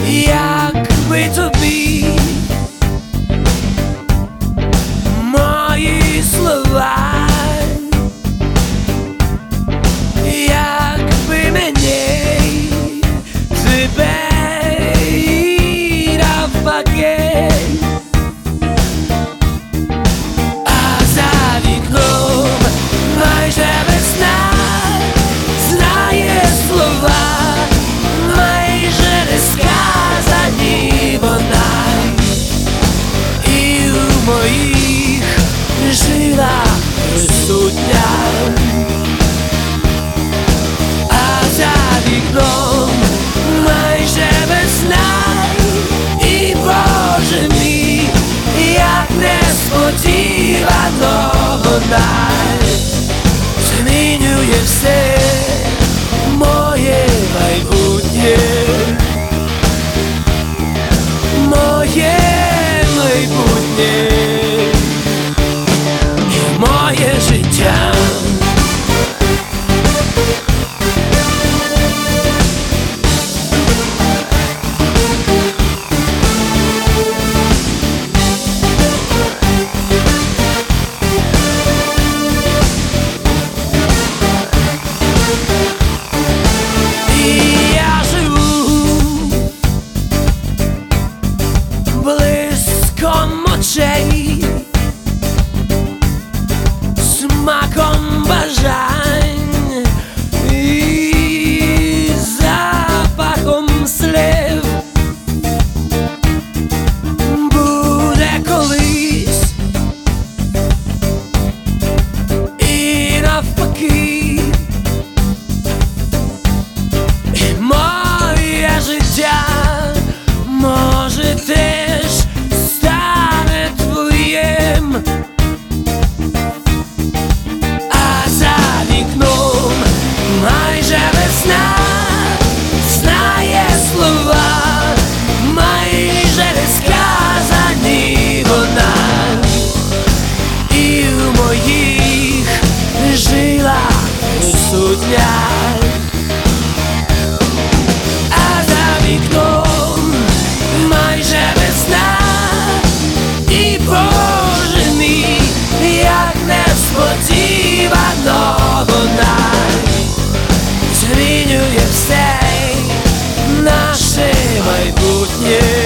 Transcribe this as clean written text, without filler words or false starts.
Якби тобі мої слова, якби мені тебе навпаки, а за вікном майже весна знає слова, майже не сказані вона, і в моїх жилах присутня, а за вікном майже весна, і Боже мій, як несподівано вона змінює все моє майбутнє, моє майбутнє і моє життя. Смаком бажань і запахом слів буде колись і навпаки, і моє життя може теж стане твоїм. Майже весна знає слова, майже не сказані вона, і в моїх жилах присутня, а за вікном майже весна, і Боже мій, як несподівано вона змінює все наше майбутнє.